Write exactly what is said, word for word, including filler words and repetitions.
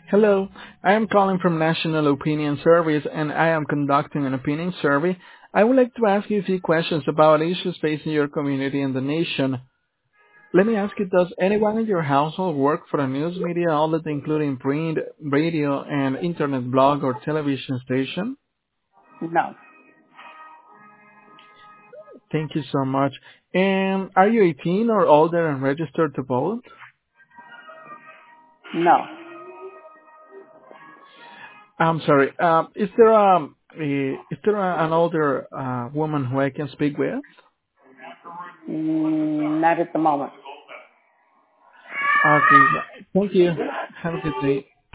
Hello, I am calling from National Opinion Service and I am conducting an opinion survey. I would like to ask you a few questions about issues facing your community and the nation. Let me ask you, does anyone in your household work for a news media outlet including print, radio, and internet blog or television station? No, Thank you so much. And are you eighteen or older and registered to vote? no, I'm sorry, um, is there, a, a, is there a, an older uh, woman who I can speak with? mm, not at the moment. Okay. Thank you. Have a good day.